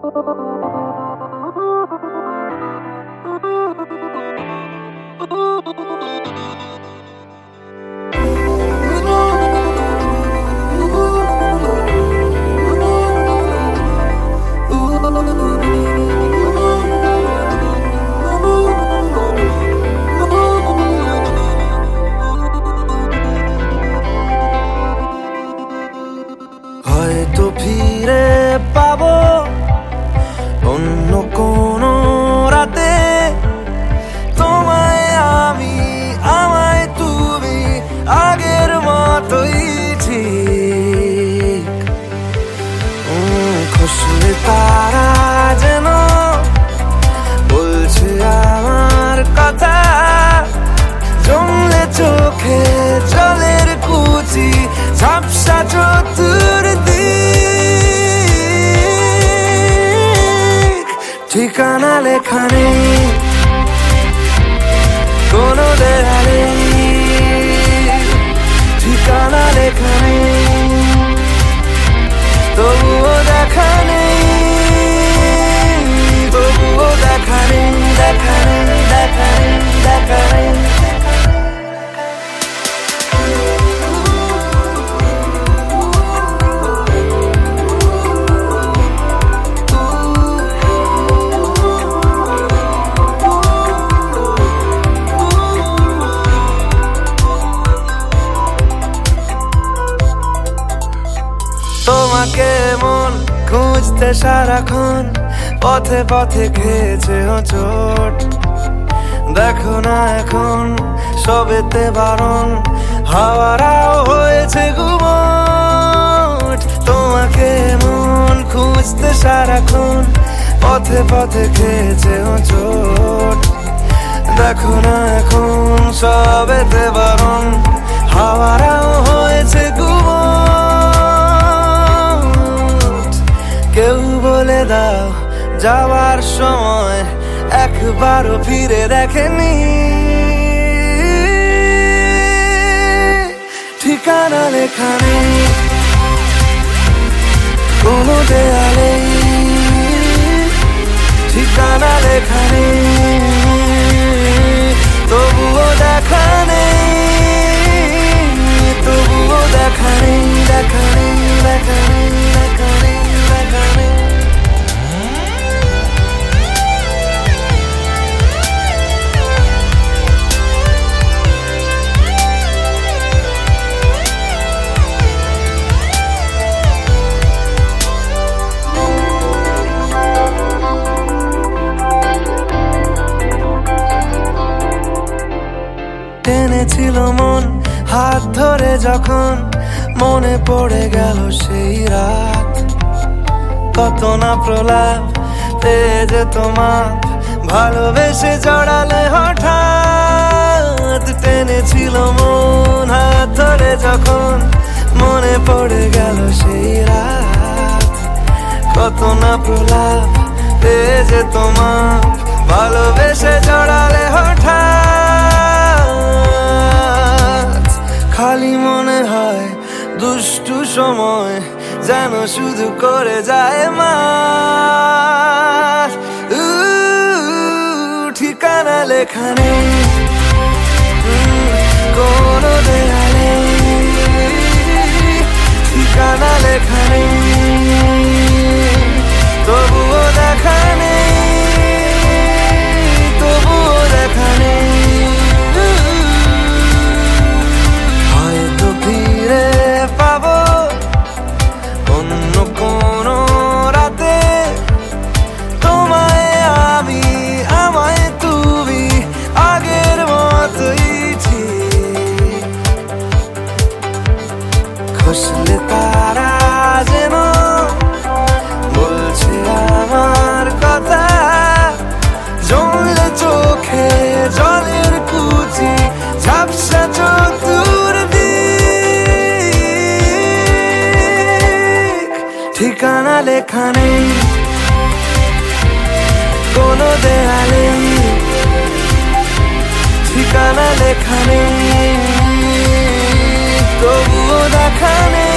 হয়তো ফিরে পাবো অন্য কোনো রাতে, তোমায় আমি আমায় তুমি আগের মতোই ঠিক। খুশলে তারা যেন বলছে আমার কথা, জমলে চোখে জলের কুচি ঝাপসা চতুর্দিক। ঠিকানা লেখা নেই কোনো দেয়ালে, ঠিকানা লেখা নেই তবুও দেখা নেই, তবুও দেখা নেই, দেখা নেই, দেখা নেই, দেখা নেই। তোমাকে মন খুঁজতে সারাক্ষণ পথে পথে খেয়েছে চোট। দেখো না এখন সবেতে বারণ, হাওয়ারাও হয়েছে গুমট। তোমাকে মন খুঁজতে সারাক্ষণ পথে পথে খেয়েছে চোট। দেখো না এখন সবেতে বারণ, হাওয়ারাও হয়েছে গুমট। কেউ বলে দাও যাওয়ার সময় একবারও ফিরে দেখেনি, ঠিকানা লেখা নেই কোনো দেয়ালে, ঠিকানা লেখা নেই তবুও দেখা নেই, তবুও দেখা নেই, দেখা নেই, দেখা নেই, দেখা নেই, দেখা নেই। টেনেছিল মন হাত ধরে যখন, মনে পড়ে গেল সেই রাত। কত না প্রলাপ পেয়ে যেত মাপ, ভালোবেসে জড়ালে হঠাৎ। টেনেছিল মন হাত ধরে যখন, মনে পড়ে গেল সেই রাত। কত না প্রলাপ পেয়ে যেত মাপ, ভালোবেসে জড়ালে হঠাৎ। খালি মনে হয় দুষ্টু সময় যেন শুধু করে যায় মার। ঠিকানা লেখা নেই কোনো দেয়ালে, ঠিকানা লেখা নেই তবুও দেখা নেই, তবুও দেখা নেই। হয়তো ফিরে পাবো অন্য কোনো রাতে, তোমায় আমি আমায় তুমি আগের মতোই ঠিক। খুশলে তারা যেন বলছে আমার কথা, জমলে চোখে জলের কুচি ঝাপসা চতুর্দিক। ঠিকানা লেখা নেই কোনো দেয়ালে, ঠিকানা লেখা নেই তবুও দেখা নেই।